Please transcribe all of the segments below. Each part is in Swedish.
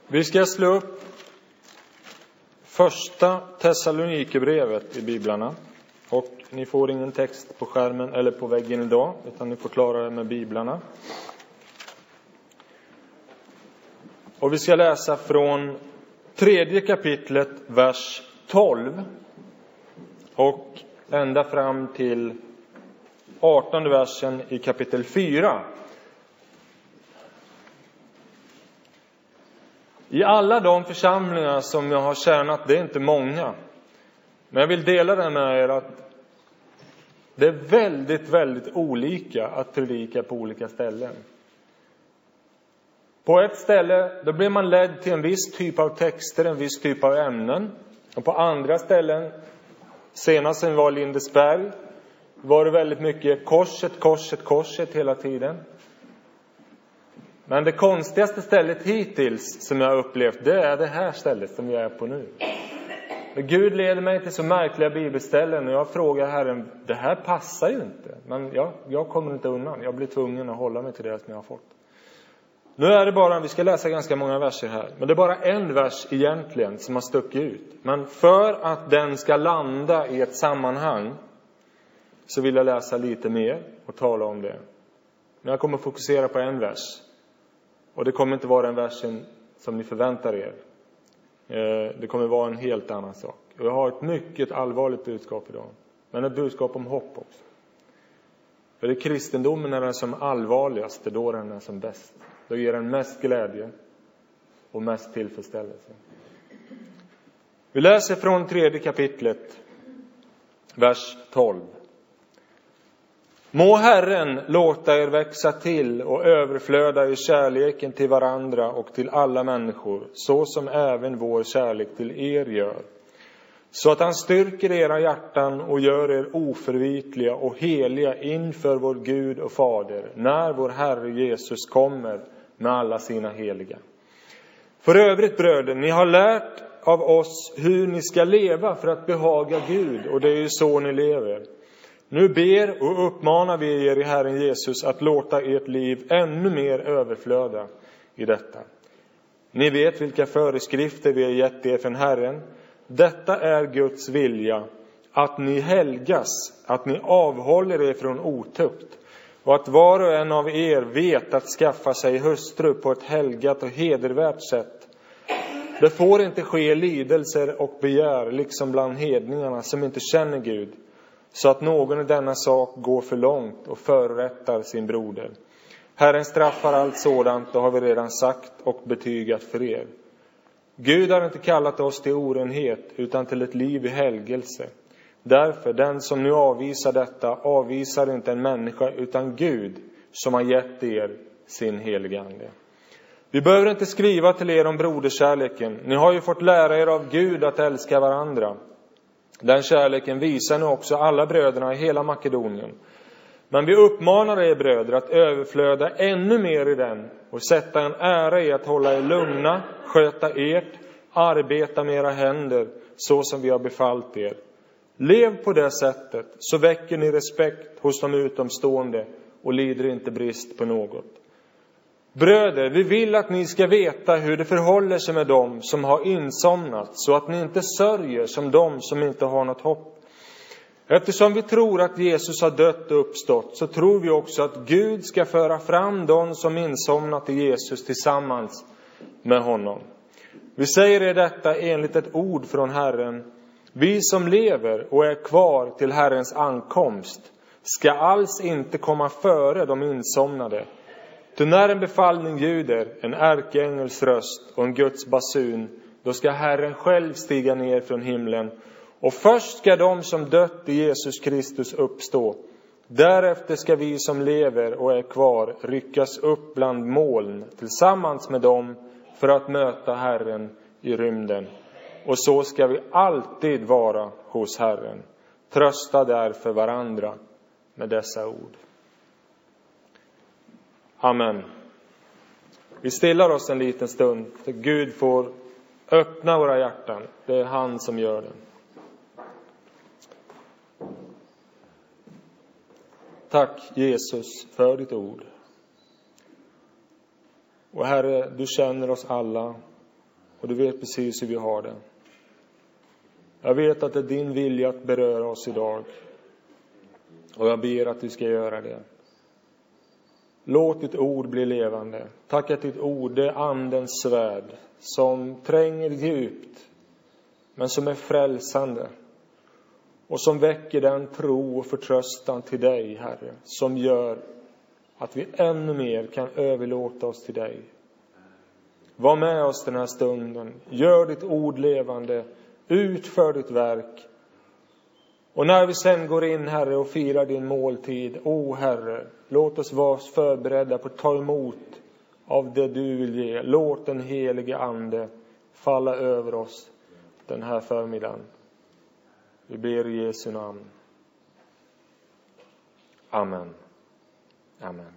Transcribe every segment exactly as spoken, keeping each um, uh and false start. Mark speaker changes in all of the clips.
Speaker 1: Vi ska slå upp första Thessalonikerbrevet i biblarna. Och ni får ingen text på skärmen eller på väggen idag, utan ni får klara det med biblarna. Och vi ska läsa från tredje kapitlet, vers tolv. Och ända fram till artonde versen i kapitel fyra. I alla de församlingar som jag har tjänat, det är inte många. Men jag vill dela det med er att det är väldigt, väldigt olika att predika på olika ställen. På ett ställe, då blir man ledd till en viss typ av texter, en viss typ av ämnen. Och på andra ställen, senast som var Lindesberg, var det väldigt mycket korset, korset, korset hela tiden. Men det konstigaste stället hittills som jag har upplevt, det är det här stället som vi är på nu. Gud leder mig till så märkliga bibelställen och jag frågar Herren, det här passar ju inte. Men jag, jag kommer inte undan, jag blir tvungen att hålla mig till det som jag har fått. Nu är det bara, vi ska läsa ganska många verser här. Men det är bara en vers egentligen som har stuckit ut. Men för att den ska landa i ett sammanhang så vill jag läsa lite mer och tala om det. Men jag kommer fokusera på en vers. Och det kommer inte vara den versen som ni förväntar er. Det kommer vara en helt annan sak. Och jag har ett mycket allvarligt budskap idag. Men ett budskap om hopp också. För det är kristendomen är den som allvarligast, det är då den är som bäst. Då ger den mest glädje och mest tillfredsställelse. Vi läser från tredje kapitlet, vers tolv. Må Herren låta er växa till och överflöda i kärleken till varandra och till alla människor, så som även vår kärlek till er gör. Så att han styrker era hjärtan och gör er oförvitliga och heliga inför vår Gud och Fader, när vår Herre Jesus kommer med alla sina heliga. För övrigt bröder, ni har lärt av oss hur ni ska leva för att behaga Gud, och det är ju så ni lever. Nu ber och uppmanar vi er i Herren Jesus att låta ert liv ännu mer överflöda i detta. Ni vet vilka föreskrifter vi har gett er från Herren. Detta är Guds vilja, att ni helgas, att ni avhåller er från otukt och att var och en av er vet att skaffa sig hustru på ett helgat och hedervärt sätt. Det får inte ske lidelser och begär liksom bland hedningarna som inte känner Gud, så att någon i denna sak går för långt och förrättar sin broder. Herren straffar allt sådant, det har vi redan sagt och betygat för er. Gud har inte kallat oss till orenhet utan till ett liv i helgelse. Därför, den som nu avvisar detta avvisar inte en människa utan Gud som har gett er sin heliga ande. Vi behöver inte skriva till er om broderkärleken. Ni har ju fått lära er av Gud att älska varandra. Den kärleken visar nu också alla bröderna i hela Makedonien. Men vi uppmanar er bröder att överflöda ännu mer i den och sätta en ära i att hålla er lugna, sköta ert, arbeta med era händer så som vi har befallt er. Lev på det sättet så väcker ni respekt hos de utomstående och lider inte brist på något. Bröder, vi vill att ni ska veta hur det förhåller sig med dem som har insomnat, så att ni inte sörjer som dem som inte har något hopp. Eftersom vi tror att Jesus har dött och uppstått, så tror vi också att Gud ska föra fram dem som insomnat i Jesus tillsammans med honom. Vi säger er detta enligt ett ord från Herren. Vi som lever och är kvar till Herrens ankomst ska alls inte komma före de insomnade. Ty när en befallning ljuder, en ärkeängels röst och en Guds basun, då ska Herren själv stiga ner från himlen. Och först ska de som dött i Jesus Kristus uppstå. Därefter ska vi som lever och är kvar ryckas upp bland moln tillsammans med dem för att möta Herren i rymden. Och så ska vi alltid vara hos Herren. Trösta därför varandra med dessa ord. Amen. Vi stillar oss en liten stund så Gud får öppna våra hjärtan. Det är han som gör det. Tack Jesus för ditt ord. Och Herre, du känner oss alla Och du vet precis hur vi har det. Jag vet att det är din vilja att beröra oss idag. Och jag ber att du ska göra det. Låt ditt ord bli levande. Tack att ditt ord är andens svärd som tränger djupt, men som är frälsande. Och som väcker den tro och förtröstan till dig, Herre, som gör att vi ännu mer kan överlåta oss till dig. Var med oss den här stunden. Gör ditt ord levande. Utför ditt verk. Och när vi sen går in, Herre, och firar din måltid, o Herre, låt oss vara förberedda på att ta emot av det du vill ge. Låt den helige ande falla över oss den här förmiddagen. Vi ber i Jesu namn. Amen. Amen.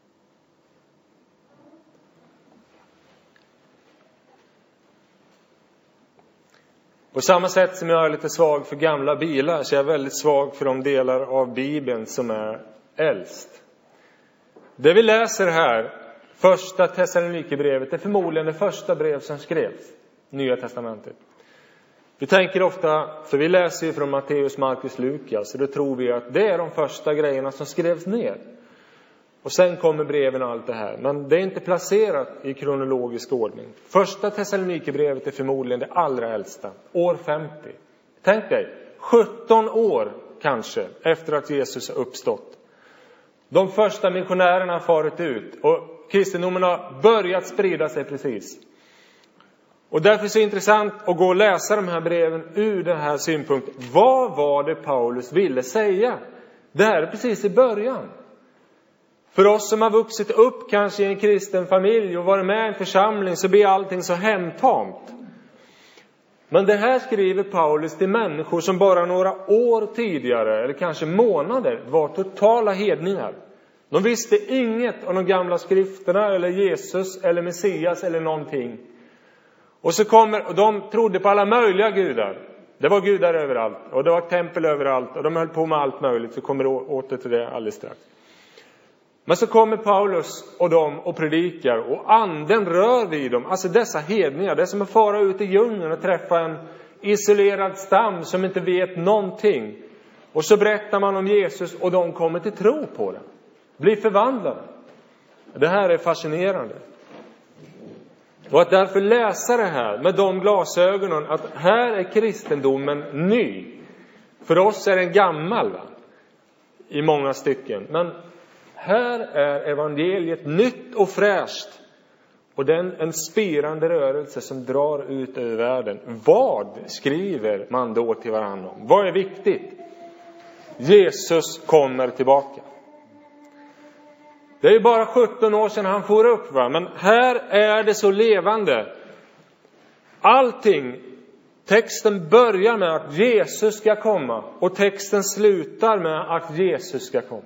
Speaker 1: På samma sätt som jag är lite svag för gamla bilar, så är jag väldigt svag för de delar av Bibeln som är äldst. Det vi läser här, första Thessalonikerbrevet, är förmodligen det första brev som skrevs, Nya testamentet. Vi tänker ofta, för vi läser ju från Matteus, Markus, Lukas, så då tror vi att det är de första grejerna som skrevs ner. Och sen kommer breven och allt det här. Men det är inte placerat i kronologisk ordning. Första Thessalonikerbrevet är förmodligen det allra äldsta. År femtio. Tänk dig, sjutton år kanske efter att Jesus har uppstått. De första missionärerna har farit ut. Och kristendomen har börjat sprida sig precis. Och därför är det så intressant att gå och läsa de här breven ur den här synpunkten. Vad var det Paulus ville säga? Det här är precis i början. För oss som har vuxit upp kanske i en kristen familj och varit med i en församling, så blir allting så hemtamt. Men det här skriver Paulus till människor som bara några år tidigare, eller kanske månader, var totala hedningar. De visste inget om de gamla skrifterna eller Jesus eller Messias eller någonting. Och så kommer, och de trodde på alla möjliga gudar. Det var gudar överallt och det var tempel överallt och de höll på med allt möjligt. Vi kommer åter till det alldeles strax. Men så kommer Paulus och de och predikar, och anden rör vid dem. Alltså dessa hedningar, det är som att fara ut i djungeln och träffa en isolerad stam som inte vet någonting. Och så berättar man om Jesus och de kommer till tro på det. Blir förvandlade. Det här är fascinerande. Och att därför läsa det här med de glasögonen, att här är kristendomen ny. För oss är den gammal, va? I många stycken. Men här är evangeliet nytt och fräscht. Och det är en spirande rörelse som drar ut över världen. Vad skriver man då till varandra om? Vad är viktigt? Jesus kommer tillbaka. Det är ju bara sjutton år sedan han for upp, va? Men här är det så levande. Allting, texten börjar med att Jesus ska komma. Och texten slutar med att Jesus ska komma.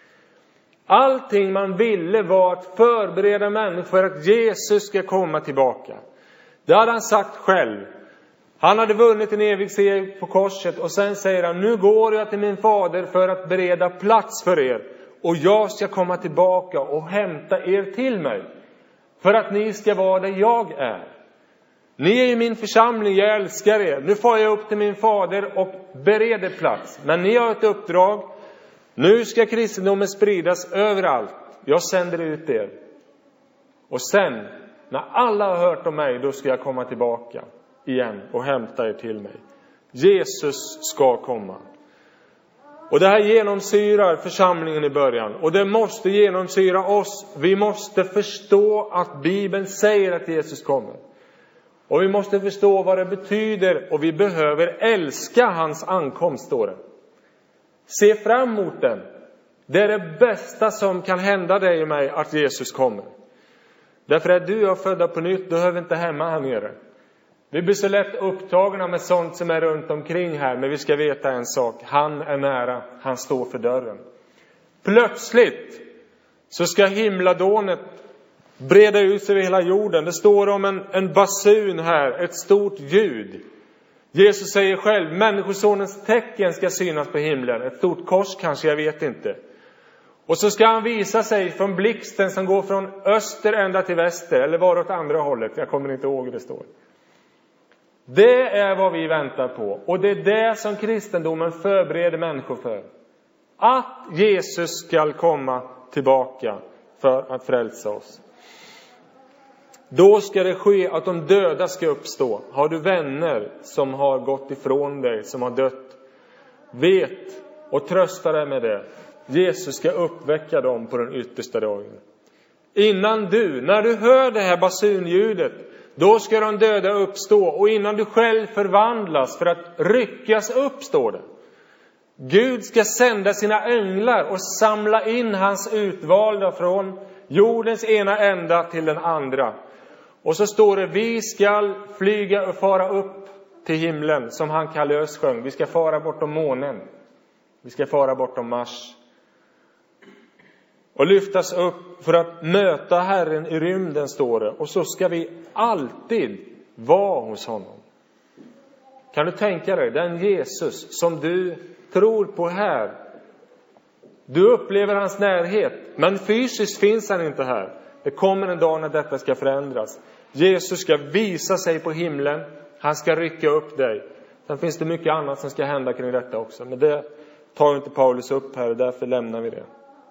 Speaker 1: Allting man ville var att förbereda människor för att Jesus ska komma tillbaka. Det hade han sagt själv. Han hade vunnit en evig seger på korset, och sen säger han: nu går jag till min fader för att bereda plats för er. Och jag ska komma tillbaka och hämta er till mig. För att ni ska vara där jag är. Ni är i min församling, jag älskar er. Nu får jag upp till min fader och bereder plats. Men ni har ett uppdrag. Nu ska kristendomen spridas överallt. Jag sänder ut er. Och sen, när alla har hört om mig, då ska jag komma tillbaka igen och hämta er till mig. Jesus ska komma. Och det här genomsyrar församlingen i början. Och det måste genomsyra oss. Vi måste förstå att Bibeln säger att Jesus kommer. Och vi måste förstå vad det betyder. Och vi behöver älska hans ankomst, står det. Se fram emot den. Det är det bästa som kan hända dig och mig, att Jesus kommer. Därför att du är födda på nytt, du behöver inte hemma här nere. Vi blir så lätt upptagna med sånt som är runt omkring här. Men vi ska veta en sak. Han är nära. Han står för dörren. Plötsligt så ska himladånet breda ut sig över hela jorden. Det står om en, en basun här. Ett stort ljud. Jesus säger själv: människosonens tecken ska synas på himlen. Ett stort kors kanske, jag vet inte. Och så ska han visa sig från blixten som går från öster ända till väster. Eller var åt andra hållet. Jag kommer inte ihåg hur det står. Det är vad vi väntar på. Och det är det som kristendomen förbereder människor för. Att Jesus ska komma tillbaka för att frälsa oss. Då ska det ske att de döda ska uppstå. Har du vänner som har gått ifrån dig, som har dött, vet och trösta dig med det. Jesus ska uppväcka dem på den yttersta dagen. Innan du, när du hör det här basunljudet, då ska de döda uppstå. Och innan du själv förvandlas för att ryckas upp, står det. Gud ska sända sina änglar och samla in hans utvalda från jordens ena ända till den andra. Och så står det, vi ska flyga och fara upp till himlen, som han Kallös sjöng. Vi ska fara bortom månen. Vi ska fara bortom Mars. Och lyftas upp för att möta Herren i rymden, står det. Och så ska vi alltid vara hos honom. Kan du tänka dig, den Jesus som du tror på här. Du upplever hans närhet, men fysiskt finns han inte här. Det kommer en dag när detta ska förändras. Jesus ska visa sig på himlen. Han ska rycka upp dig. Sen finns det mycket annat som ska hända kring detta också. Men det tar inte Paulus upp här och därför lämnar vi det.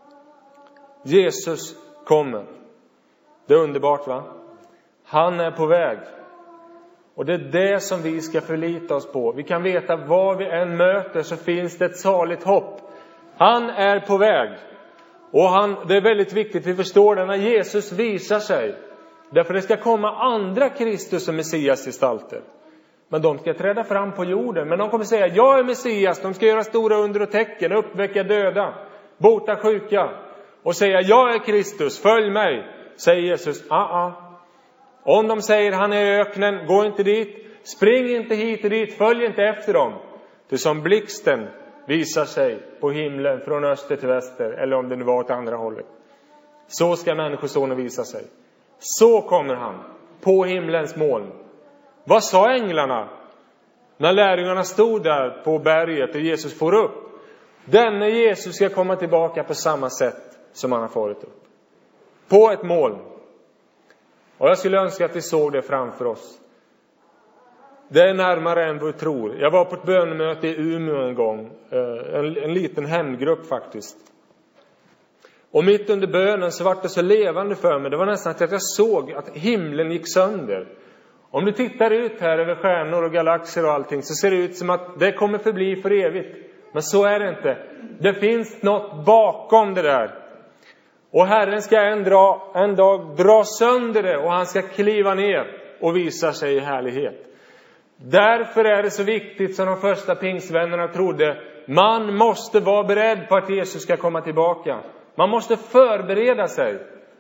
Speaker 1: Jesus kommer. Det är underbart, va? Han är på väg. Och det är det som vi ska förlita oss på. Vi kan veta vad vi än möter så finns det ett saligt hopp. Han är på väg. Och han, det är väldigt viktigt, vi förstår det när Jesus visar sig. Därför det ska komma andra Kristus och Messias gestalter. Men de ska träda fram på jorden. Men de kommer säga, jag är Messias. De ska göra stora under och tecken, uppväcka döda, bota sjuka. Och säga, jag är Kristus, följ mig. Säger Jesus, ja, ja. Om de säger, han är i öknen, gå inte dit. Spring inte hit och dit, följ inte efter dem. Det som blixten visar sig på himlen från öster till väster. Eller om det nu var åt andra hållet. Så ska människosonen visa sig. Så kommer han på himlens moln. Vad sa änglarna när lärjungarna stod där på berget och Jesus får upp? Denne Jesus ska komma tillbaka på samma sätt som han har farit upp. På ett moln. Och jag skulle önska att vi såg det framför oss. Det är närmare än vi tror. Jag var på ett bönemöte i Umeå en gång. En, en liten hemgrupp faktiskt. Och mitt under bönen så var det så levande för mig. Det var nästan att jag såg att himlen gick sönder. Om du tittar ut här över stjärnor och galaxer och allting så ser det ut som att det kommer förbli för evigt. Men så är det inte. Det finns något bakom det där. Och Herren ska en, dra, en dag dra sönder det och han ska kliva ner och visa sig i härlighet. Därför är det så viktigt som de första pingsvännerna trodde. Man måste vara beredd på att Jesus ska komma tillbaka. Man måste förbereda sig.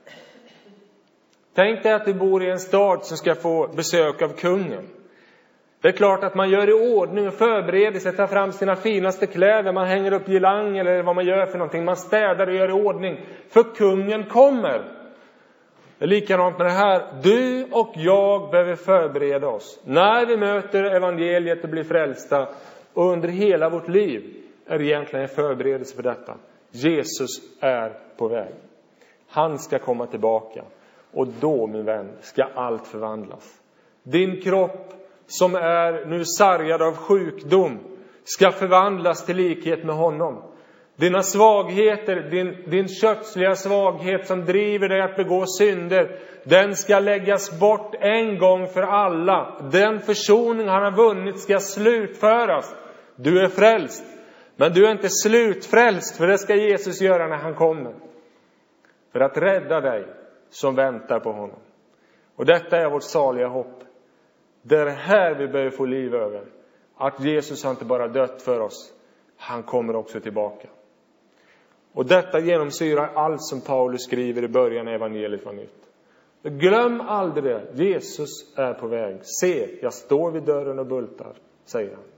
Speaker 1: Tänk dig att du bor i en stad som ska få besök av kungen. Det är klart att man gör i ordning och förbereder sig, tar fram sina finaste kläder. Man hänger upp girlang eller vad man gör för någonting. Man städar och gör i ordning. För kungen kommer. Det är likadant med det här. Du och jag behöver förbereda oss. När vi möter evangeliet och blir frälsta. Och under hela vårt liv är det egentligen en förberedelse för detta. Jesus är på väg. Han ska komma tillbaka. Och då, min vän, ska allt förvandlas. Din kropp som är nu sargad av sjukdom ska förvandlas till likhet med honom. Dina svagheter, din, din kötsliga svaghet som driver dig att begå synder, den ska läggas bort en gång för alla. Den försoning han har vunnit ska slutföras. Du är frälst, men du är inte slutfrälst, för det ska Jesus göra när han kommer. För att rädda dig som väntar på honom. Och detta är vårt saliga hopp. Det är här vi behöver få liv över. Att Jesus har inte bara dött för oss. Han kommer också tillbaka. Och detta genomsyrar allt som Paulus skriver i början av evangeliet var nytt. Glöm aldrig det. Jesus är på väg. Se, jag står vid dörren och bultar, säger han.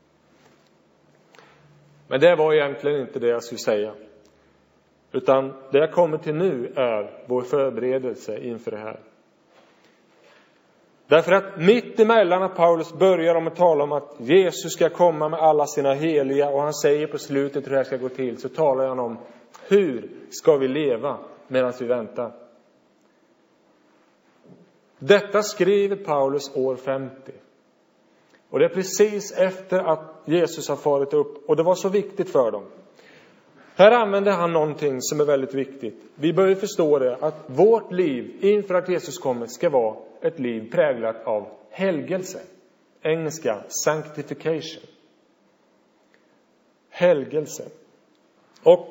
Speaker 1: Men det var egentligen inte det jag skulle säga. Utan det jag kommer till nu är vår förberedelse inför det här. Därför att mitt emellan att Paulus börjar om att tala om att Jesus ska komma med alla sina heliga, och han säger på slutet hur det här ska gå till, så talar han om hur ska vi leva medan vi väntar. Detta skriver Paulus år femtio. Och det är precis efter att Jesus har farit upp. Och det var så viktigt för dem. Här använder han någonting som är väldigt viktigt. Vi bör ju förstå det, att vårt liv inför att Jesus kommer ska vara ett liv präglat av helgelse. Engelska, sanctification. Helgelse. Och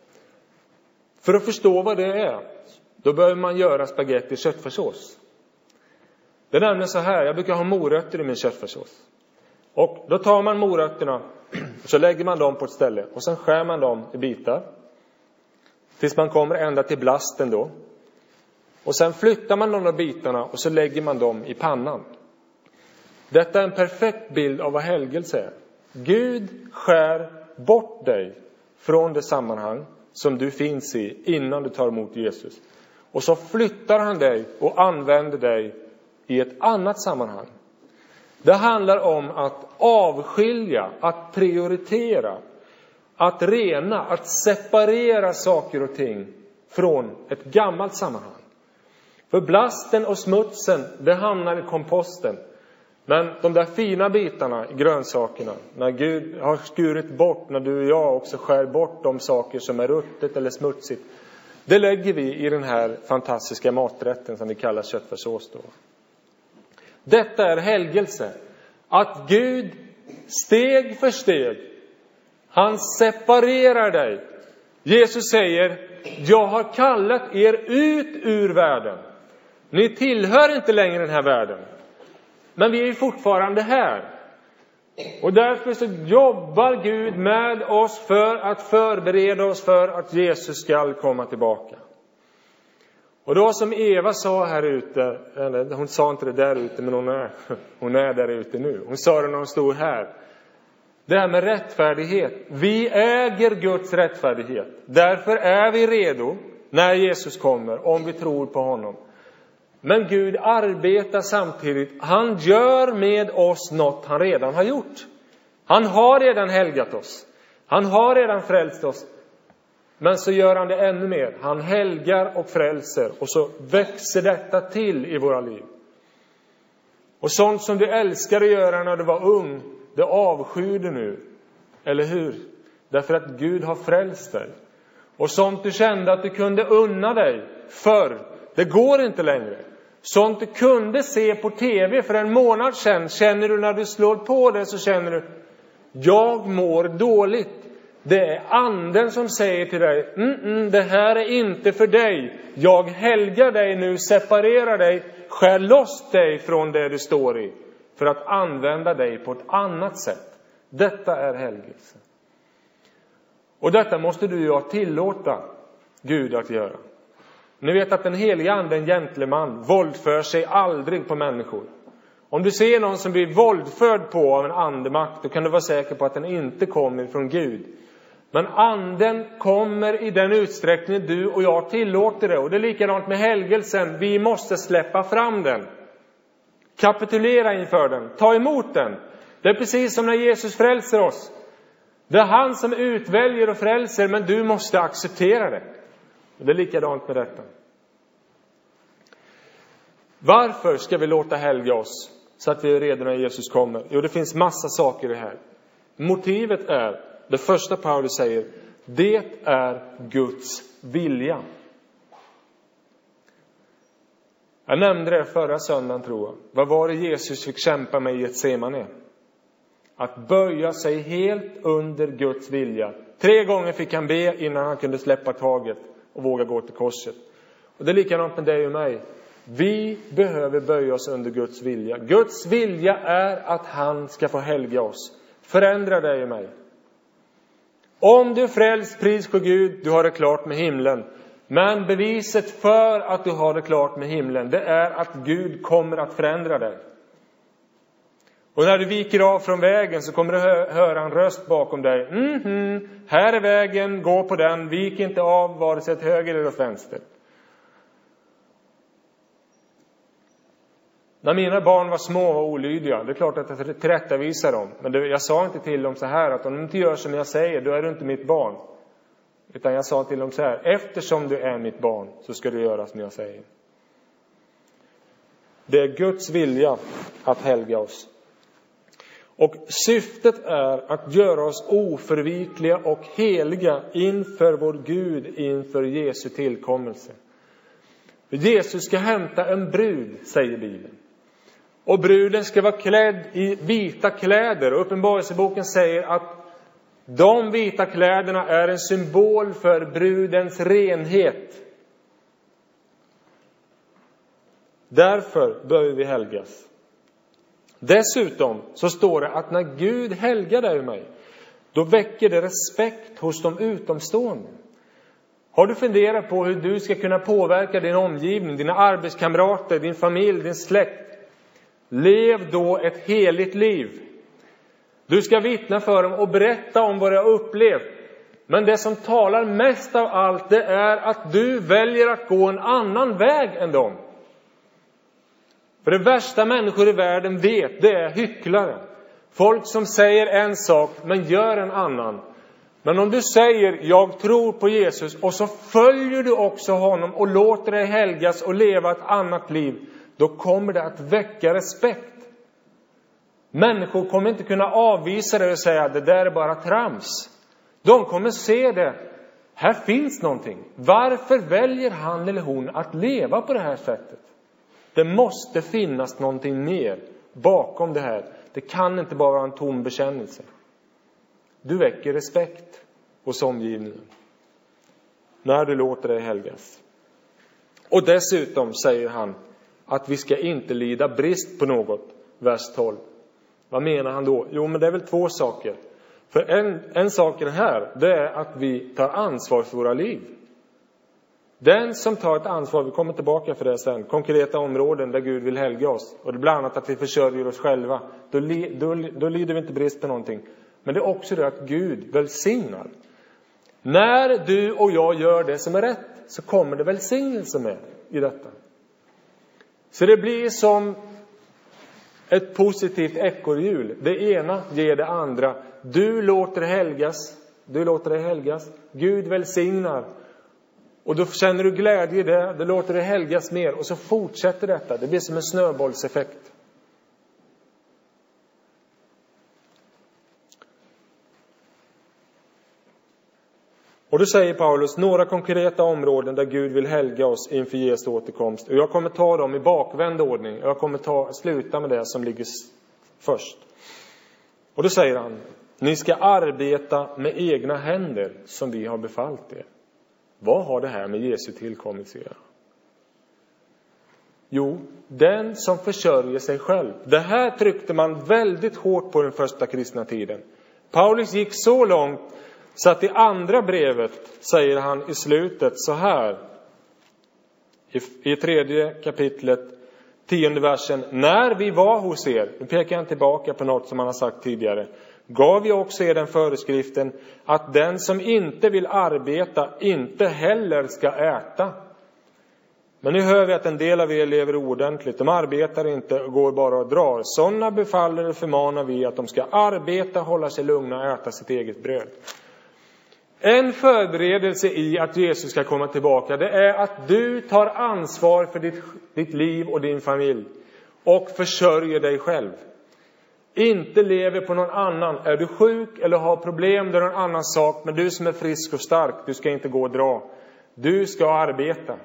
Speaker 1: för att förstå vad det är, då behöver man göra spaghetti i köttfärssås. Det är nämligen så här, jag brukar ha morötter i min köttfärssås. Och då tar man morötterna och så lägger man dem på ett ställe. Och sen skär man dem i bitar. Tills man kommer ända till blasten då. Och sen flyttar man de där bitarna och så lägger man dem i pannan. Detta är en perfekt bild av vad helgelse är. Gud skär bort dig från det sammanhang som du finns i innan du tar emot Jesus. Och så flyttar han dig och använder dig i ett annat sammanhang. Det handlar om att avskilja, att prioritera, att rena, att separera saker och ting från ett gammalt sammanhang. För blasten och smutsen, det hamnar i komposten. Men de där fina bitarna i grönsakerna, när Gud har skurit bort, när du och jag också skär bort de saker som är ruttet eller smutsigt, det lägger vi i den här fantastiska maträtten som vi kallar köttfärssås då. Detta är helgelse. Att Gud steg för steg, han separerar dig. Jesus säger, jag har kallat er ut ur världen. Ni tillhör inte längre den här världen. Men vi är fortfarande här. Och därför så jobbar Gud med oss för att förbereda oss för att Jesus ska komma tillbaka. Och då som Eva sa här ute, eller hon sa inte det där ute, men hon är, hon är där ute nu. Hon sa det när hon stod här. Det här med rättfärdighet. Vi äger Guds rättfärdighet. Därför är vi redo när Jesus kommer, om vi tror på honom. Men Gud arbetar samtidigt. Han gör med oss något han redan har gjort. Han har redan helgat oss. Han har redan frälst oss. Men så gör han det ännu mer. Han helgar och frälser. Och så växer detta till i våra liv. Och sånt som du älskade att göra när du var ung, det avskyr du nu. Eller hur? Därför att Gud har frälst dig. Och sånt du kände att du kunde unna dig förr, det går inte längre. Sånt du kunde se på tv för en månad sedan, känner du när du slår på det, så känner du, jag mår dåligt. Det är anden som säger till dig, mm, mm, det här är inte för dig. Jag helgar dig nu, separerar dig, skär loss dig från det du står i. För att använda dig på ett annat sätt. Detta är helgelse. Och detta måste du ju tillåta Gud att göra. Ni vet att den heliga ande, en gentleman, våldför sig aldrig på människor. Om du ser någon som blir våldförd på av en andemakt, då kan du vara säker på att den inte kommer från Gud. Men anden kommer i den utsträckning du och jag tillåter det. Och det är likadant med helgelsen. Vi måste släppa fram den. Kapitulera inför den. Ta emot den. Det är precis som när Jesus frälser oss. Det är han som utväljer och frälser, men du måste acceptera det. Och det är likadant med detta. Varför ska vi låta helga oss så att vi är redo när Jesus kommer? Jo, det finns massa saker i det här. Motivet är, det första Paulus säger, det är Guds vilja. Jag nämnde det förra söndagen, tror jag. Vad var det Jesus fick kämpa med i Getsemane? Att böja sig helt under Guds vilja. Tre gånger fick han be innan han kunde släppa taget och våga gå till korset. Och det är likadant med dig och mig. Vi behöver böja oss under Guds vilja. Guds vilja är att han ska få helga oss. Förändra dig och mig. Om du frälst, pris på Gud, du har det klart med himlen. Men beviset för att du har det klart med himlen, det är att Gud kommer att förändra dig. Och när du viker av från vägen så kommer du hö- höra en röst bakom dig. Mm-hmm, här är vägen, gå på den, vik inte av vare sig till höger eller åt vänster. När mina barn var små och olydiga, det är klart att jag tillrättavisar dem. Men det, jag sa inte till dem så här att om du inte gör som jag säger, då är du inte mitt barn. Utan jag sa till dem så här, eftersom du är mitt barn så ska du göra som jag säger. Det är Guds vilja att helga oss. Och syftet är att göra oss oförvitliga och heliga inför vår Gud, inför Jesu tillkommelse. Jesus ska hämta en brud, säger Bibeln. Och bruden ska vara klädd i vita kläder. Och Uppenbarelseboken säger att de vita kläderna är en symbol för brudens renhet. Därför behöver vi helgas. Dessutom så står det att när Gud helgar dig och mig, då väcker det respekt hos de utomstående. Har du funderat på hur du ska kunna påverka din omgivning, dina arbetskamrater, din familj, din släkt? Lev då ett heligt liv. Du ska vittna för dem och berätta om vad du har upplevt. Men det som talar mest av allt, det är att du väljer att gå en annan väg än dem. För det värsta människor i världen vet, det är hycklare. Folk som säger en sak men gör en annan. Men om du säger jag tror på Jesus och så följer du också honom och låter dig helgas och leva ett annat liv, då kommer det att väcka respekt. Människor kommer inte kunna avvisa det och säga det där är bara trams. De kommer se det. Här finns någonting. Varför väljer han eller hon att leva på det här sättet? Det måste finnas någonting mer bakom det här. Det kan inte bara vara en tom bekännelse. Du väcker respekt hos omgivningen när du låter dig helgas. Och dessutom säger han att vi ska inte lida brist på något. Vers tolv. Vad menar han då? Jo, men det är väl två saker. För en, en sak i det här, det är att vi tar ansvar för våra liv. Den som tar ett ansvar, vi kommer tillbaka för det sen, konkreta områden där Gud vill helga oss. Och det är bland annat att vi försörjer oss själva. Då, då, då lider vi inte brist på någonting. Men det är också det att Gud välsignar. När du och jag gör det som är rätt, så kommer det välsignelse med i detta. Så det blir som ett positivt ekorrhjul. Det ena ger det andra. Du låter helgas. Du låter dig helgas. Gud välsignar. Och då känner du glädje i det. Du låter dig helgas mer. Och så fortsätter detta. Det blir som en snöbollseffekt. Och då säger Paulus några konkreta områden där Gud vill helga oss inför Jesu återkomst. Och jag kommer ta dem i bakvänd ordning. Jag kommer ta, sluta med det som ligger först. Och då säger han, ni ska arbeta med egna händer som vi har befallt er. Vad har det här med Jesu tillkommelse att göra? Jo, den som försörjer sig själv. Det här tryckte man väldigt hårt på den första kristna tiden. Paulus gick så långt så att i andra brevet säger han i slutet så här. I, i tredje kapitlet, tionde versen. När vi var hos er, nu pekar jag tillbaka på något som han har sagt tidigare. Gav jag också er den föreskriften att den som inte vill arbeta inte heller ska äta. Men nu hör vi att en del av er lever ordentligt. De arbetar inte och går bara och drar. Sådana befaller och förmanar vi att de ska arbeta, hålla sig lugna och äta sitt eget bröd. En förberedelse i att Jesus ska komma tillbaka, det är att du tar ansvar för ditt, ditt liv och din familj. Och försörjer dig själv. Inte lever på någon annan. Är du sjuk eller har problem, det är någon annan sak. Men du som är frisk och stark, du ska inte gå och dra. Du ska arbeta.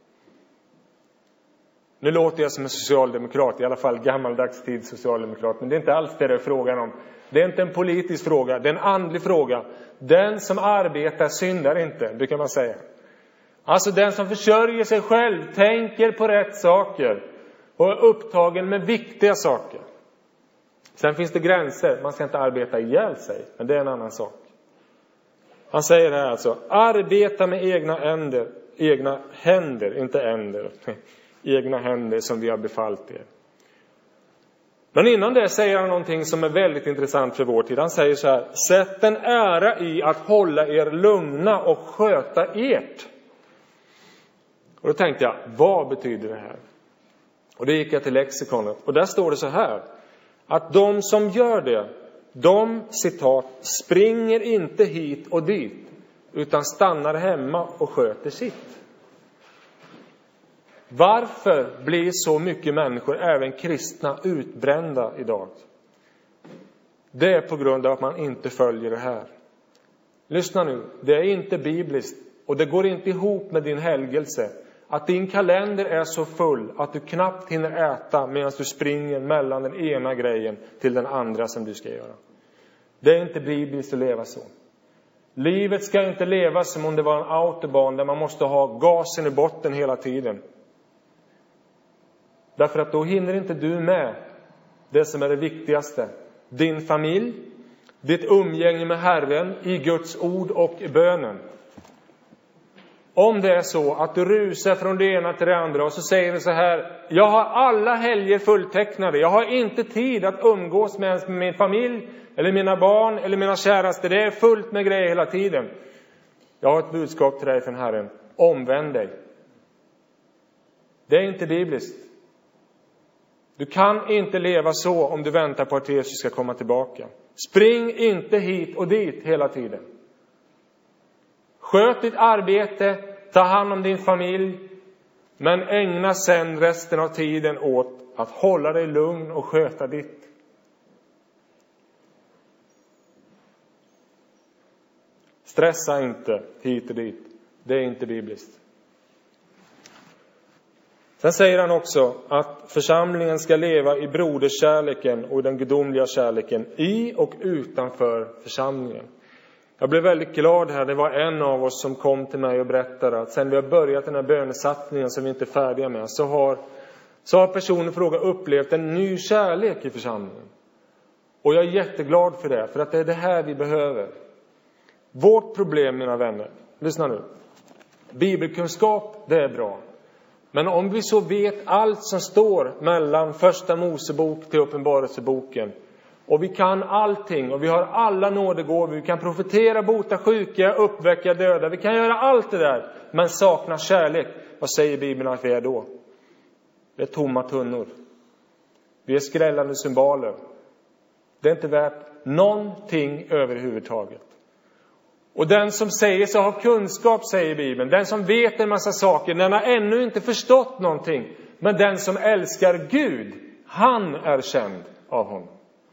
Speaker 1: Nu låter jag som en socialdemokrat, i alla fall gammaldags tid socialdemokrat. Men det är inte alls det det är frågan om. Det är inte en politisk fråga, det är en andlig fråga. Den som arbetar syndar inte, det kan man säga. Alltså den som försörjer sig själv, tänker på rätt saker. Och är upptagen med viktiga saker. Sen finns det gränser, man ska inte arbeta ihjäl sig. Men det är en annan sak. Han säger här alltså, arbeta med egna händer. Egna händer, inte änder. Egna händer som vi har befallt er. Men innan det säger han någonting som är väldigt intressant för vår tid. Han säger så här, sätt en ära i att hålla er lugna och sköta ert. Och då tänkte jag, vad betyder det här? Och då gick jag till lexikonet. Och där står det så här, att de som gör det, de, citat, springer inte hit och dit, utan stannar hemma och sköter sitt. Varför blir så mycket människor, även kristna, utbrända idag? Det är på grund av att man inte följer det här. Lyssna nu, det är inte bibliskt och det går inte ihop med din helgelse. Att din kalender är så full att du knappt hinner äta medan du springer mellan den ena grejen till den andra som du ska göra. Det är inte bibliskt att leva så. Livet ska inte levas som om det var en autobahn där man måste ha gasen i botten hela tiden. Därför att då hinner inte du med det som är det viktigaste. Din familj, ditt umgänge med Herren i Guds ord och i bönen. Om det är så att du rusar från det ena till det andra och så säger du så här: jag har alla helger fulltecknade. Jag har inte tid att umgås med min familj eller mina barn eller mina käraste. Det är fullt med grejer hela tiden. Jag har ett budskap till dig från Herren. Omvänd dig. Det är inte bibliskt. Du kan inte leva så om du väntar på att Jesus ska komma tillbaka. Spring inte hit och dit hela tiden. Sköt ditt arbete, ta hand om din familj, men ägna sen resten av tiden åt att hålla dig lugn och sköta ditt. Stressa inte hit och dit. Det är inte bibliskt. Sen säger han också att församlingen ska leva i broderskärleken och den gudomliga kärleken i och utanför församlingen. Jag blev väldigt glad här. Det var en av oss som kom till mig och berättade att sen vi har börjat den här bönesatsningen som vi inte är färdiga med, så har, så har personen fråga upplevt en ny kärlek i församlingen. Och jag är jätteglad för det, för att det är det här vi behöver. Vårt problem, mina vänner, lyssna nu. Bibelkunskap, det är bra. Men om vi så vet allt som står mellan första Mosebok till Uppenbarelseboken, och vi kan allting och vi har alla nådegåvor, vi kan profetera, bota sjuka, uppväcka döda, vi kan göra allt det där, men saknar kärlek, vad säger Bibeln att vi är då? Vi är tomma tunnor. Vi är skrällande symboler. Det är inte värt någonting överhuvudtaget. Och den som säger sig ha kunskap, säger Bibeln, den som vet en massa saker, den har ännu inte förstått någonting. Men den som älskar Gud, han är känd av honom.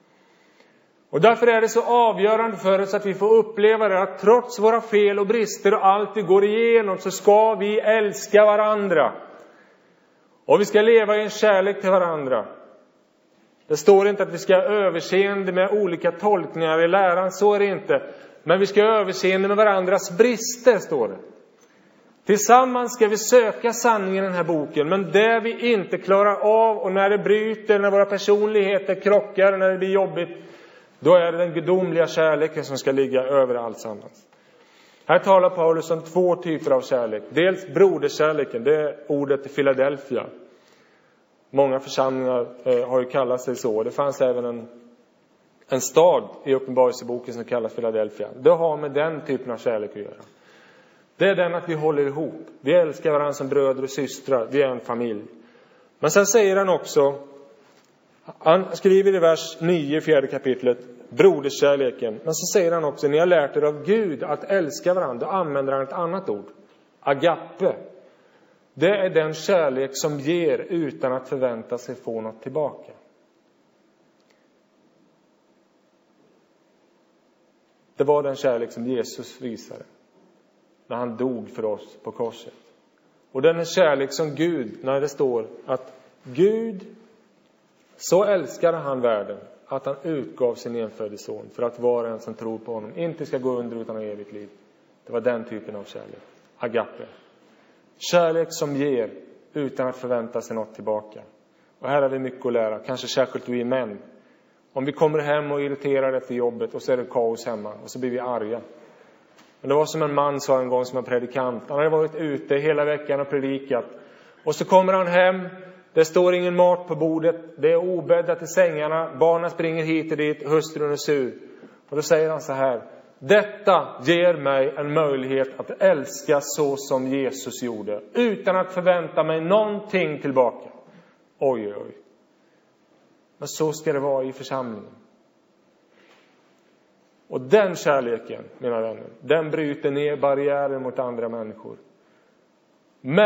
Speaker 1: Och därför är det så avgörande för oss att vi får uppleva det, att trots våra fel och brister och allt vi går igenom, så ska vi älska varandra. Och vi ska leva i en kärlek till varandra. Det står inte att vi ska ha överseende med olika tolkningar i läran, så är det inte. Men vi ska ha överseende med varandras brister, står det. Tillsammans ska vi söka sanningen i den här boken. Men det vi inte klarar av, och när det bryter, när våra personligheter krockar, när det blir jobbigt, då är det den gudomliga kärleken som ska ligga över allt annat. Här talar Paulus om två typer av kärlek. Dels broderskärleken, det är ordet i Philadelphia. Många församlingar eh, har ju kallat sig så. Det fanns även en, en stad i Uppenbarelseboken som kallas Philadelphia. Det har med den typen av kärlek att göra. Det är den att vi håller ihop. Vi älskar varandra som bröder och systrar. Vi är en familj. Men sen säger han också, han skriver i vers nio, fjärde kapitlet, broderskärleken. Men så säger han också, ni har lärt er av Gud att älska varandra. Då använder han ett annat ord. Agape. Det är den kärlek som ger utan att förvänta sig få något tillbaka. Det var den kärlek som Jesus visade när han dog för oss på korset. Och den är kärlek som Gud, när det står att Gud, så älskade han världen att han utgav sin enfödde son för att var och en som tror på honom inte ska gå under utan ha evigt liv. Det var den typen av kärlek. Agape. Kärlek som ger utan att förvänta sig något tillbaka. Och här har vi mycket att lära. Kanske särskilt vi män. Om vi kommer hem och irriterar efter jobbet och så är det kaos hemma och så blir vi arga. Men det var som en man sa en gång som en predikant. Han hade varit ute hela veckan och predikat. Och så kommer han hem. Det står ingen mat på bordet. Det är obäddat i sängarna. Barnen springer hit och dit. Hustrun är sur. Och då säger han så här. Detta ger mig en möjlighet att älska så som Jesus gjorde. Utan att förvänta mig någonting tillbaka. Oj, oj. Men så ska det vara i församlingen. Och den kärleken, mina vänner, den bryter ner barriärer mot andra människor.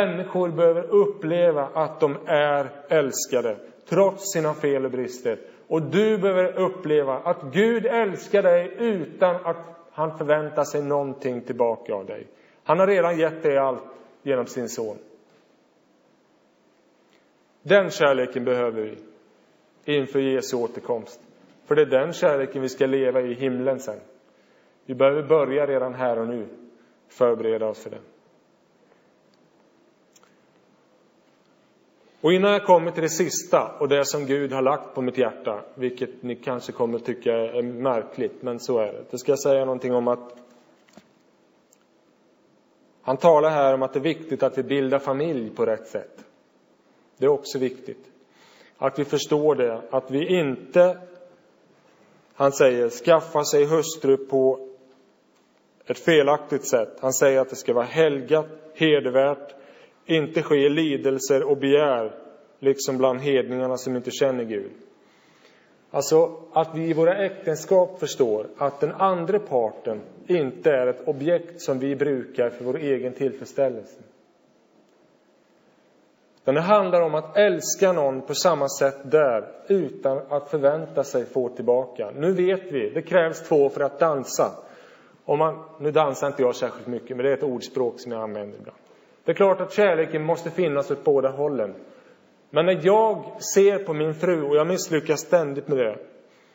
Speaker 1: Människor behöver uppleva att de är älskade trots sina fel och brister. Och du behöver uppleva att Gud älskar dig utan att han förväntar sig någonting tillbaka av dig. Han har redan gett dig allt genom sin son. Den kärleken behöver vi inför Jesu återkomst. För det är den kärleken vi ska leva i himlen sen. Vi behöver börja redan här och nu. Förbereda oss för det. Och innan jag kommer till det sista och det som Gud har lagt på mitt hjärta, vilket ni kanske kommer att tycka är märkligt, men så är det. Då ska jag säga någonting om att han talar här om att det är viktigt att vi bildar familj på rätt sätt. Det är också viktigt. Att vi förstår det. Att vi inte, han säger, skaffa sig hustru på ett felaktigt sätt. Han säger att det ska vara helgat, hedervärt, inte ske lidelser och begär, liksom bland hedningarna som inte känner Gud. Alltså att vi i våra äktenskap förstår att den andra parten inte är ett objekt som vi brukar för vår egen tillfredsställelse. Men det handlar om att älska någon på samma sätt där utan att förvänta sig få tillbaka. Nu vet vi, det krävs två för att dansa. Om man, nu dansar inte jag särskilt mycket, men det är ett ordspråk som jag använder ibland. Det är klart att kärleken måste finnas åt båda hållen. Men när jag ser på min fru, och jag misslyckas ständigt med det,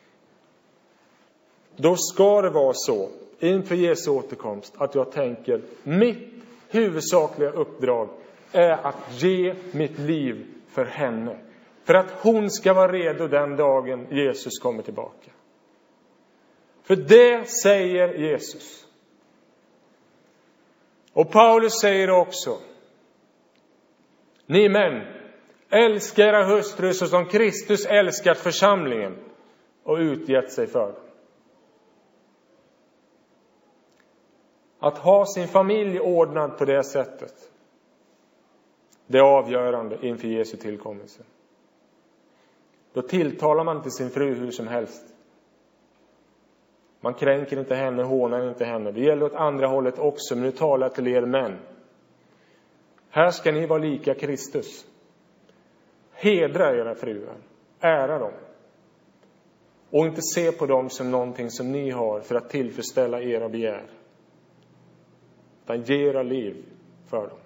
Speaker 1: då ska det vara så inför Jesu återkomst att jag tänker, mitt huvudsakliga uppdrag är att ge mitt liv för henne. För att hon ska vara redo den dagen Jesus kommer tillbaka. För det säger Jesus. Och Paulus säger också, ni män, älska era hustrur så som Kristus älskat församlingen och utgett sig för den. Att ha sin familj ordnad på det sättet, det är avgörande inför Jesu tillkommelse. Då tilltalar man inte sin fru hur som helst. Man kränker inte henne, hånar inte henne. Det gäller åt andra hållet också, men nu talar jag till er män. Här ska ni vara lika Kristus. Hedra era fruar, ära dem. Och inte se på dem som någonting som ni har för att tillfredsställa era begär. Utan ge era liv för dem.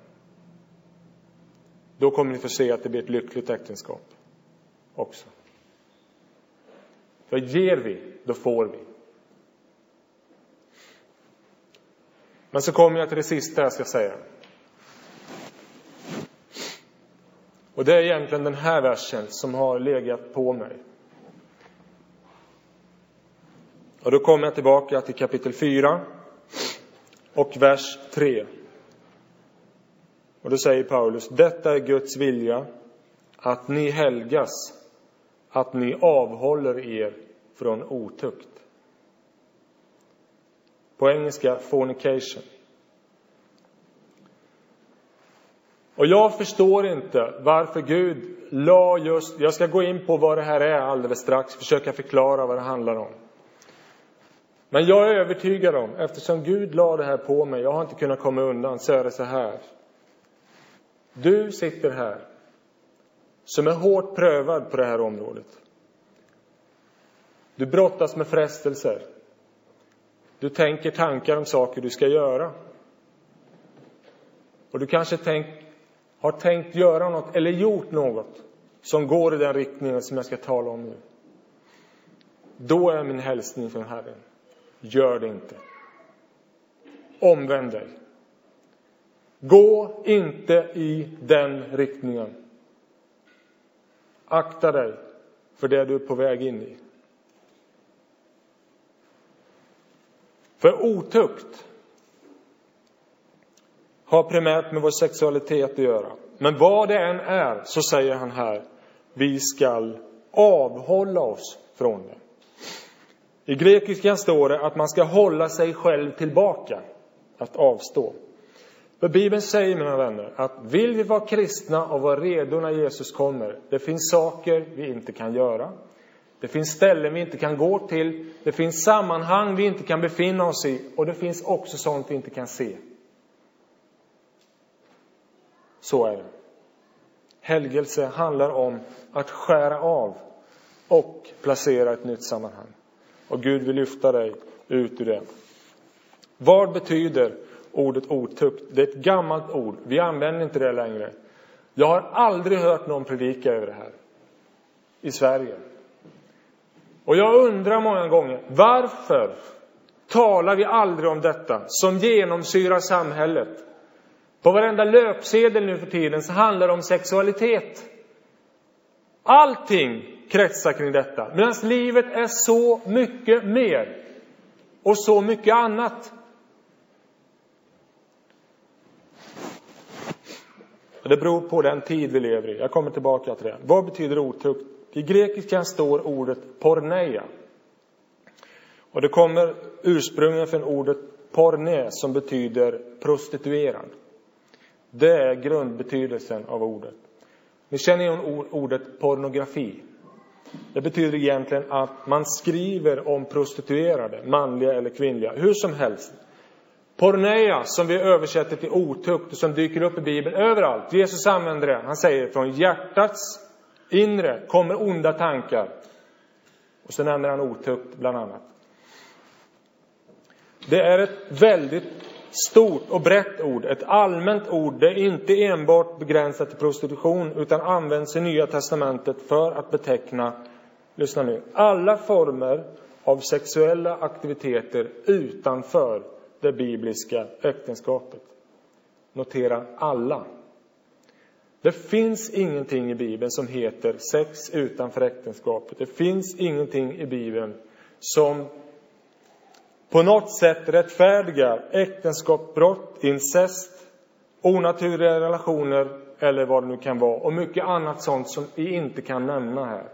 Speaker 1: Då kommer ni få se att det blir ett lyckligt äktenskap också. För ger vi, då får vi. Men så kommer jag till det sista jag ska säga. Och det är egentligen den här versen som har legat på mig. Och då kommer jag tillbaka till kapitel fyra och vers tre. Och då säger Paulus, detta är Guds vilja, att ni helgas, att ni avhåller er från otukt. På engelska, fornication. Och jag förstår inte varför Gud la just, jag ska gå in på vad det här är alldeles strax, försöka förklara vad det handlar om. Men jag är övertygad om, eftersom Gud la det här på mig, jag har inte kunnat komma undan, så är det så här. Du sitter här som är hårt prövad på det här området. Du brottas med frestelser. Du tänker tankar om saker du ska göra. Och du kanske tänk, har tänkt göra något eller gjort något som går i den riktningen som jag ska tala om nu. Då är min hälsning från Herren. Gör det inte. Omvänd dig. Gå inte i den riktningen. Akta dig för det du är på väg in i. För otukt har primärt med vår sexualitet att göra. Men vad det än är, så säger han här, vi ska avhålla oss från det. I grekiskan står det att man ska hålla sig själv tillbaka, att avstå. För Bibeln säger, mina vänner, att vill vi vara kristna och vara redo när Jesus kommer, det finns saker vi inte kan göra. Det finns ställen vi inte kan gå till. Det finns sammanhang vi inte kan befinna oss i. Och det finns också sånt vi inte kan se. Så är det. Helgelse handlar om att skära av och placera ett nytt sammanhang. Och Gud vill lyfta dig ut ur det. Vad betyder ordet otukt? Det är ett gammalt ord. Vi använder inte det längre. Jag har aldrig hört någon predika över det här i Sverige. Och jag undrar många gånger, varför talar vi aldrig om detta som genomsyrar samhället? På varenda löpsedel nu för tiden så handlar det om sexualitet. Allting kretsar kring detta. Medan livet är så mycket mer. Och så mycket annat. Det beror på den tid vi lever i. Jag kommer tillbaka till det. Vad betyder otukt? I grekiskan står ordet porneia. Och det kommer ursprungligen från ordet porne som betyder prostituerad. Det är grundbetydelsen av ordet. Ni känner igen ordet pornografi. Det betyder egentligen att man skriver om prostituerade, manliga eller kvinnliga, hur som helst. Porneia, som vi översätter till otukt och som dyker upp i Bibeln överallt. Jesus använder det. Han säger från hjärtats inre kommer onda tankar. Och så nämner han otukt bland annat. Det är ett väldigt stort och brett ord. Ett allmänt ord. Det är inte enbart begränsat till prostitution utan används i Nya testamentet för att beteckna, lyssna nu, alla former av sexuella aktiviteter utanför det bibliska äktenskapet. Notera alla. Det finns ingenting i Bibeln som heter sex utanför äktenskapet. Det finns ingenting i Bibeln som på något sätt rättfärdigar äktenskapsbrott, incest, onaturliga relationer eller vad det nu kan vara. Och mycket annat sånt som vi inte kan nämna här.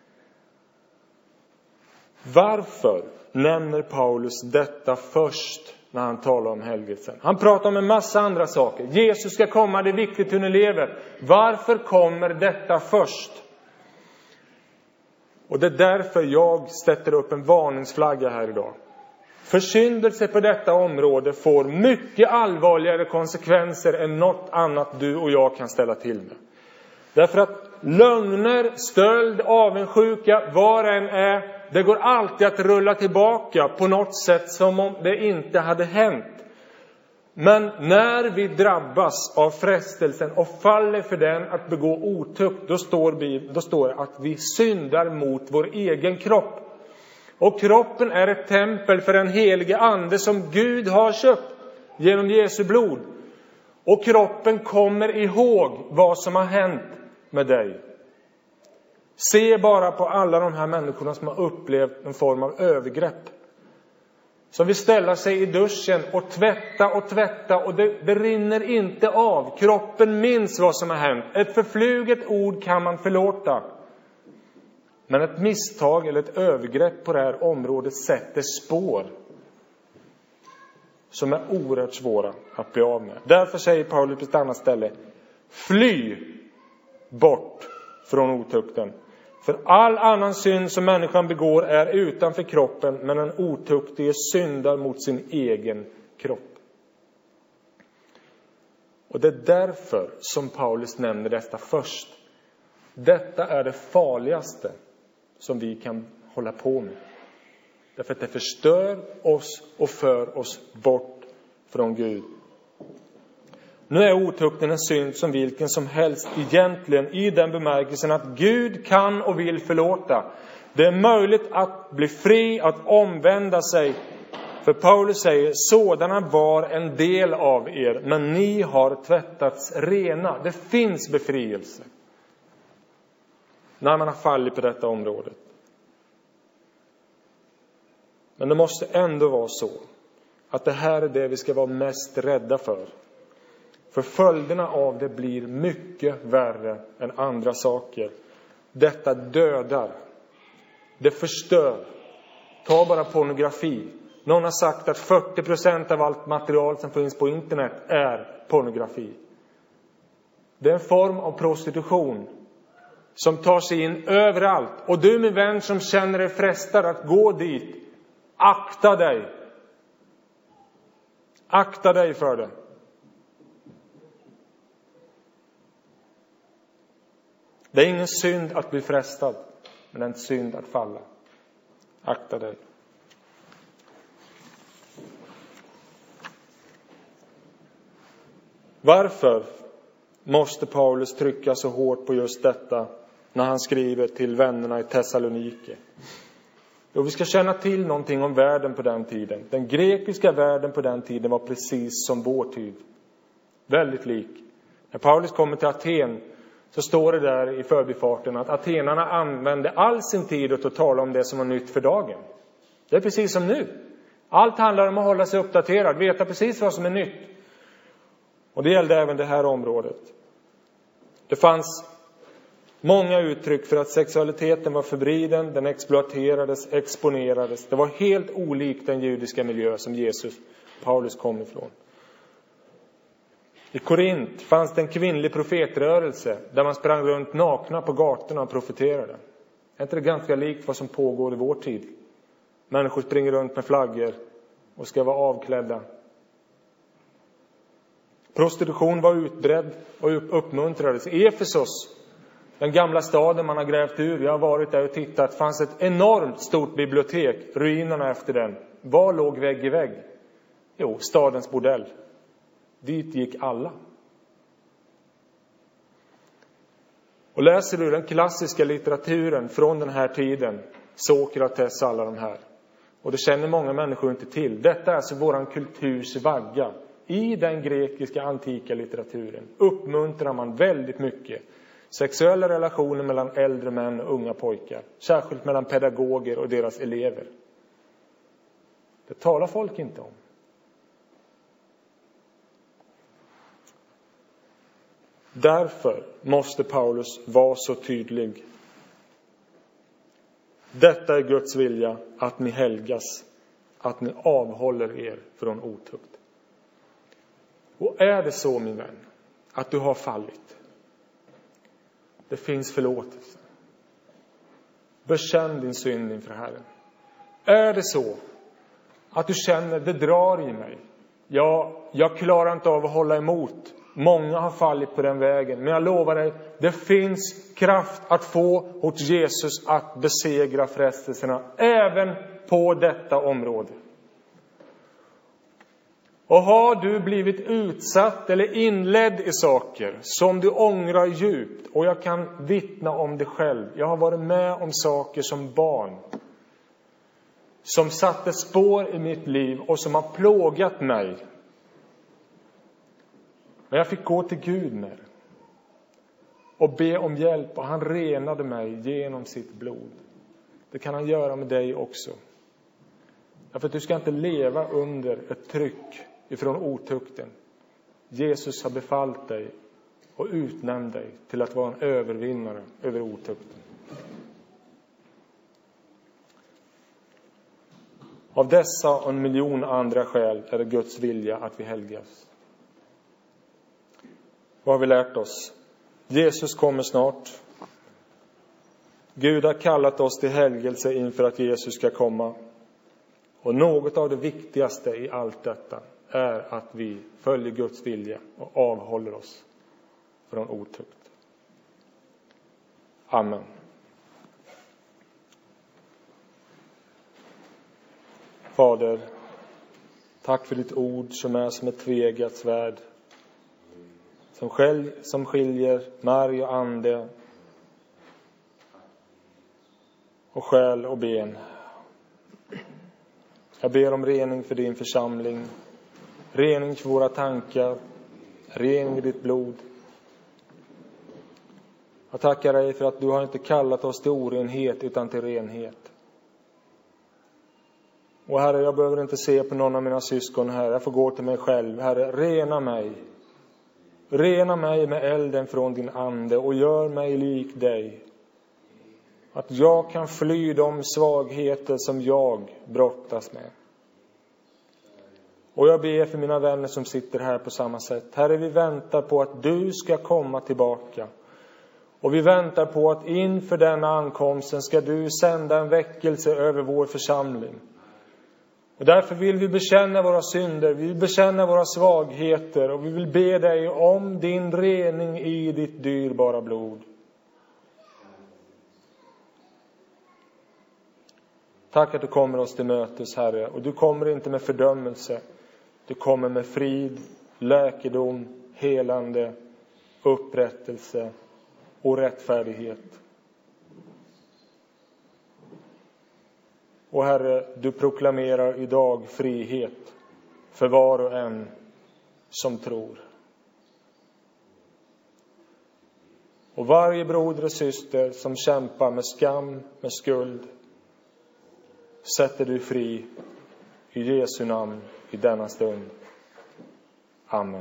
Speaker 1: Varför nämner Paulus detta först när han talar om helgelsen? Han pratar om en massa andra saker. Jesus ska komma, det är viktigt hur ni lever. Varför kommer detta först? Och det är därför jag sätter upp en varningsflagga här idag. Försyndelse på detta område får mycket allvarligare konsekvenser än något annat du och jag kan ställa till med. Därför att lögner, stöld, avundsjuka, vad det än är, det går alltid att rulla tillbaka på något sätt som om det inte hade hänt. Men när vi drabbas av frestelsen och faller för den att begå otukt, då står, vi, då står det att vi syndar mot vår egen kropp. Och kroppen är ett tempel för den helige ande som Gud har köpt genom Jesu blod. Och kroppen kommer ihåg vad som har hänt med dig. Se bara på alla de här människorna som har upplevt en form av övergrepp. Som vill ställa sig i duschen och tvätta och tvätta och det, det rinner inte av. Kroppen minns vad som har hänt. Ett förfluget ord kan man förlåta. Men ett misstag eller ett övergrepp på det här området sätter spår som är oerhört svåra att bli av med. Därför säger Paulus på ett annat ställe: fly bort från otukten. För all annan synd som människan begår är utanför kroppen, men en otuktige syndar mot sin egen kropp. Och det är därför som Paulus nämner detta först. Detta är det farligaste som vi kan hålla på med. Därför att det förstör oss och för oss bort från Gud. Nu är otukten en synd som vilken som helst egentligen, i den bemärkelsen att Gud kan och vill förlåta. Det är möjligt att bli fri, att omvända sig. För Paulus säger: sådana var en del av er, men ni har tvättats rena. Det finns befrielse när man har fallit på detta område. Men det måste ändå vara så att det här är det vi ska vara mest rädda för. För följderna av det blir mycket värre än andra saker. Detta dödar. Det förstör. Ta bara pornografi. Någon har sagt att fyrtio procent av allt material som finns på internet är pornografi. Det är en form av prostitution som tar sig in överallt. Och du, min vän, som känner dig frestad att gå dit, akta dig. Akta dig för det. Det är ingen synd att bli frestad. Men Men det är inte synd att falla. Akta dig. Varför måste Paulus trycka så hårt på just detta när han skriver till vännerna i Thessalonike? Jo, vi ska känna till någonting om världen på den tiden. Den grekiska världen på den tiden var precis som vår tid. Väldigt lik. När Paulus kommer till Aten så står det där i förbifarten att atenarna använde all sin tid åt att tala om det som var nytt för dagen. Det är precis som nu. Allt handlar om att hålla sig uppdaterad, veta precis vad som är nytt. Och det gällde även det här området. Det fanns många uttryck för att sexualiteten var förvriden, den exploaterades, exponerades. Det var helt olikt den judiska miljö som Jesus, Paulus, kom ifrån. I Korint fanns det en kvinnlig profetrörelse där man sprang runt nakna på gatorna och profeterade. Är inte det ganska likt vad som pågår i vår tid? Människor springer runt med flaggor och ska vara avklädda. Prostitution var utbredd och uppmuntrades. I Efesos, den gamla staden man har grävt ur, jag har varit där och tittat, fanns ett enormt stort bibliotek, ruinerna efter den. Var låg vägg i vägg? Jo, stadens bordell. Dit gick alla. Och läser du den klassiska litteraturen från den här tiden, Sokrates, alla de här. Och det känner många människor inte till. Detta är alltså våran kulturs vagga. I den grekiska antika litteraturen uppmuntrar man väldigt mycket sexuella relationer mellan äldre män och unga pojkar. Särskilt mellan pedagoger och deras elever. Det talar folk inte om. Därför måste Paulus vara så tydlig. Detta är Guds vilja, att ni helgas, att ni avhåller er från otukt. Och är det så, min vän, att du har fallit, det finns förlåtelse. Bekänn din synd inför Herren. Är det så att du känner det drar i mig, ja, jag klarar inte av att hålla emot. Många har fallit på den vägen. Men jag lovar dig, det finns kraft att få hos Jesus att besegra frestelserna. Även på detta område. Och har du blivit utsatt eller inledd i saker som du ångrar djupt. Och jag kan vittna om det själv. Jag har varit med om saker som barn. Som satte spår i mitt liv och som har plågat mig. Men jag fick gå till Gud med det. Och be om hjälp. Och han renade mig genom sitt blod. Det kan han göra med dig också. Därför att du ska inte leva under ett tryck ifrån otukten. Jesus har befallt dig och utnämnt dig till att vara en övervinnare över otukten. Av dessa och en miljon andra skäl är det Guds vilja att vi helgas. Vad har vi lärt oss? Jesus kommer snart. Gud har kallat oss till helgelse inför att Jesus ska komma. Och något av det viktigaste i allt detta är att vi följer Guds vilja och avhåller oss från otukt. Amen. Fader, tack för ditt ord som är som ett tveeggat svärd. Som, skilj, som skiljer märg och ande och själ och ben. Jag ber om rening för din församling. Rening för våra tankar. Rening i ditt blod. Jag tackar dig för att du har inte kallat oss till orenhet utan till renhet. Och Herre, jag behöver inte se på någon av mina syskon här. Jag får gå till mig själv. Herre, rena mig. Rena mig med elden från din ande och gör mig lik dig. Att jag kan fly de svagheter som jag brottas med. Och jag ber för mina vänner som sitter här på samma sätt. Herre, vi väntar på att du ska komma tillbaka. Och vi väntar på att inför denna ankomsten ska du sända en väckelse över vår församling. Och därför vill vi bekänna våra synder, vi vill bekänna våra svagheter och vi vill be dig om din rening i ditt dyrbara blod. Tack att du kommer oss till mötes, Herre. Och du kommer inte med fördömelse. Du kommer med frid, läkedom, helande, upprättelse och rättfärdighet. Och Herre, du proklamerar idag frihet för var och en som tror. Och varje broder och syster som kämpar med skam, med skuld, sätter du fri i Jesu namn i denna stund. Amen.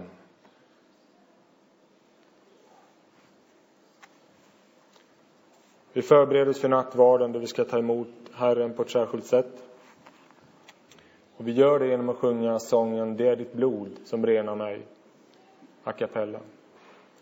Speaker 1: Vi förbereder oss för nattvarden där vi ska ta emot Herren på ett särskilt sätt. Och vi gör det genom att sjunga sången Det är ditt blod som renar mig, a cappella.